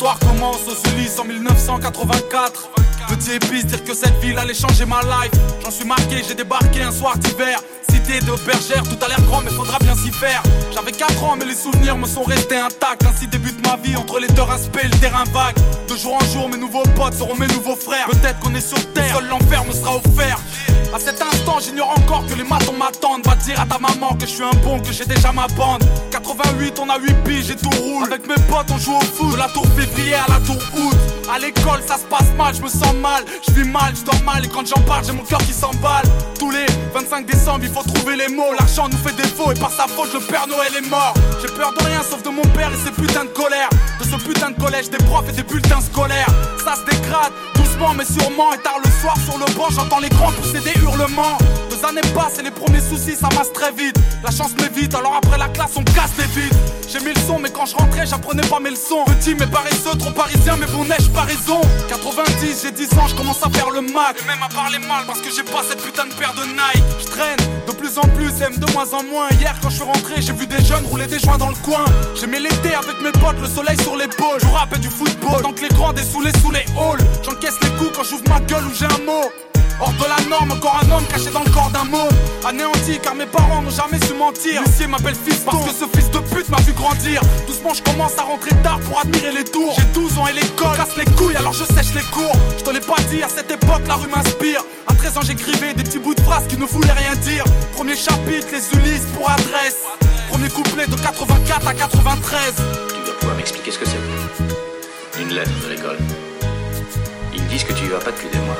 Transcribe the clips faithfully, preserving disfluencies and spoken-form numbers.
l'histoire commence aux Ulysses en mille neuf cent quatre-vingt-quatre. Petit épice, dire que cette ville allait changer ma life. J'en suis marqué, j'ai débarqué un soir d'hiver. Cité de bergère, tout a l'air grand mais faudra bien s'y faire. J'avais quatre ans mais les souvenirs me sont restés intacts. Ainsi débute ma vie entre les deux respects et le terrain vague. De jour en jour mes nouveaux potes seront mes nouveaux frères. Peut-être qu'on est sur terre, seul l'enfer me sera offert. À cet instant j'ignore encore que les matons m'attendent. Va dire à ta maman que je suis un bon, que j'ai déjà ma bande. Quatre-vingt-huit on a huit piges et tout roule. Avec mes potes on joue au foot, de la tour février à la tour août. À l'école ça se passe mal, je me sens mal. Je vis mal, je dors mal et quand j'en parle j'ai mon cœur qui s'emballe. Tous les vingt-cinq décembre il faut trouver les mots. L'argent nous fait défaut et par sa faute le Père Noël est mort. J'ai peur de rien sauf de mon père et ses putains de colère. De ce putain de collège, des profs et des bulletins scolaires. Ça se dégrade, doucement mais sûrement. Et tard le soir sur le banc j'entends les grands pousser des hurlements. Deux années passent et les premiers soucis ça masse très vite. La chance m'évite alors après la classe on casse des vides. J'ai mis le son mais quand je rentrais j'apprenais pas mes leçons. Petit mais paresseux, trop parisien mais bon neige pas raison. Quatre-vingt-dix, j'ai dix ans, je commence à faire le Mac. Et même à parler mal parce que j'ai pas cette putain de paire de Nike. Je traîne de plus en plus, aime de moins en moins. Hier quand je suis rentré j'ai vu des jeunes rouler des joints dans le coin. J'aimais l'été avec mes potes, le soleil sur l'épaule. Je rappe et du football, tant que les grands dessoulés sous les halls. J'encaisse les coups quand j'ouvre ma gueule ou j'ai un mot. Hors de la norme, encore un homme caché dans le corps d'un mot. Anéanti car mes parents n'ont jamais su mentir. L'huissier m'appelle fils parce que ce fils de pute m'a vu grandir. Doucement je commence à rentrer tard pour admirer les tours. J'ai douze ans et l'école casse les couilles alors je sèche les cours. Je te l'ai pas dit, à cette époque la rue m'inspire. À treize ans j'écrivais des petits bouts de phrases qui ne voulaient rien dire. Premier chapitre, les Ulysses pour adresse. Premier couplet de quatre-vingt-quatre à quatre-vingt-treize. Tu dois pouvoir m'expliquer ce que c'est. Une lettre de l'école. Ils me disent que tu y vas pas depuis des mois.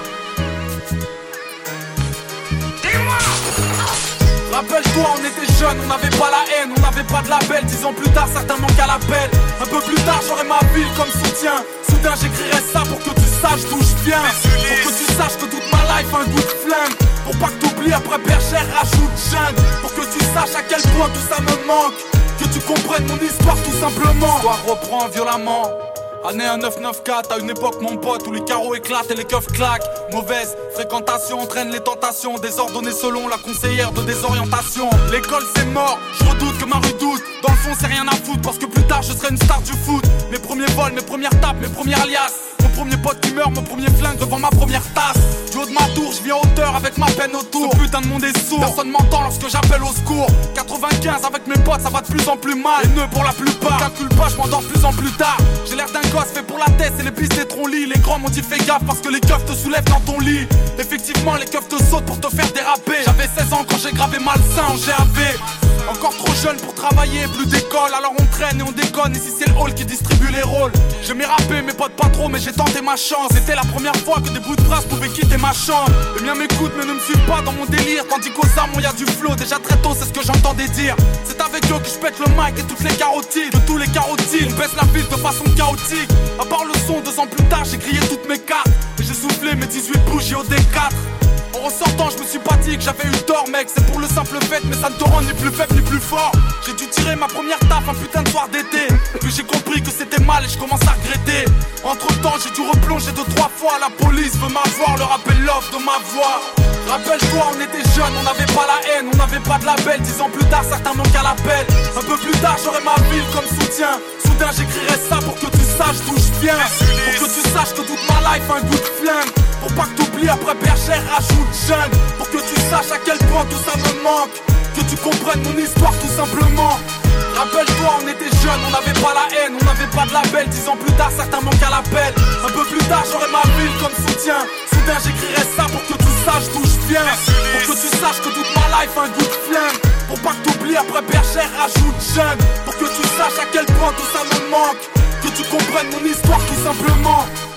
Rappelle-toi, on était jeunes, on n'avait pas la haine, on n'avait pas de label. Dix ans plus tard, certains manquent à l'appel. Un peu plus tard, j'aurai ma ville comme soutien. Soudain, j'écrirai ça pour que tu saches d'où je viens. Pour que tu saches que toute ma life a un goût de flingue. Pour pas que t'oublies, après bergère, rajoute jungle. Pour que tu saches à quel point tout ça me manque. Que tu comprennes mon histoire tout simplement. L'histoire reprend violemment. Année un neuf neuf quatre, à une époque mon pote où les carreaux éclatent et les keufs claquent. Mauvaise fréquentation entraîne les tentations, désordonnées selon la conseillère de désorientation. L'école c'est mort, je redoute que ma rue doute. Dans le fond c'est rien à foutre parce que plus tard je serai une star du foot. Mes premiers vols, mes premières tapes, mes premières liasses. Mon premier pote qui meurt, mon premier flingue devant ma première tasse. Du haut de ma tour, je vis en hauteur avec ma peine autour. Ce putain de monde est sourd, personne m'entend lorsque j'appelle au secours. Quatre-vingt-quinze avec mes potes, ça va de plus en plus mal. Les nœuds pour la plupart, calcule pas, je m'endors de plus en plus tard. J'ai l'air d'un gosse fait pour la tête, c'est les pistes des troncs-lits. Les grands m'ont dit fais gaffe parce que les keufs te soulèvent dans ton lit. Effectivement, les keufs te sautent pour te faire déraper. J'avais seize ans quand j'ai gravé Malsain en G A V. Encore trop jeune pour travailler, plus d'école, alors on traîne et on déconne. Ici c'est le hall qui distribue les rôles. J'aimais rapper, mes potes pas trop, mais j'ai tenté ma chance. C'était la première fois que des bouts de phrases pouvaient quitter ma chambre. Les miens m'écoutent mais ne me suivent pas dans mon délire. Tandis qu'aux armes on y a du flow, déjà très tôt c'est ce que j'entendais dire. C'est avec eux que je pète le mic et toutes les carotides. De tous les carotides, on baisse la ville de façon chaotique. À part le son, deux ans plus tard j'ai grillé toutes mes cartes. Et j'ai soufflé mes dix-huit bougies au D quatre. En ressortant je me suis pas dit que j'avais eu tort mec. C'est pour le simple fait mais ça ne te rend ni plus faible ni plus fort. J'ai dû tirer ma première taf un putain de soir d'été. Puis j'ai compris que c'était mal et je commence à regretter. Entre temps j'ai dû replonger deux trois fois. La police veut m'avoir, le rappel l'offre de ma voix. Rappelle-toi on était jeunes, on n'avait pas la haine, on n'avait pas de label. Dix ans plus tard certains manquent à l'appel. Un peu plus tard j'aurai ma ville comme soutien. Soudain j'écrirai ça pour que tu saches d'où je viens. Pour que tu saches que toute ma life a un goût de flingue. Pour pas que t'oublies après bergère rajoute jungle. Pour que tu saches à quel point tout ça me manque. Que tu comprennes mon histoire tout simplement. Rappelle-toi on était jeunes, on n'avait pas la haine, on n'avait pas de label. Dix ans plus tard certains manquent à l'appel. Un peu plus tard j'aurai ma ville comme soutien. Soudain j'écrirai ça pour que tu saches d'où je viens. Pour que tu saches que toute ma life a un goût de flingue. Pour pas que t'oublies après bergère rajoute jungle. Pour que tu saches à quel point tout ça me manque. Que tu comprennes mon histoire tout simplement.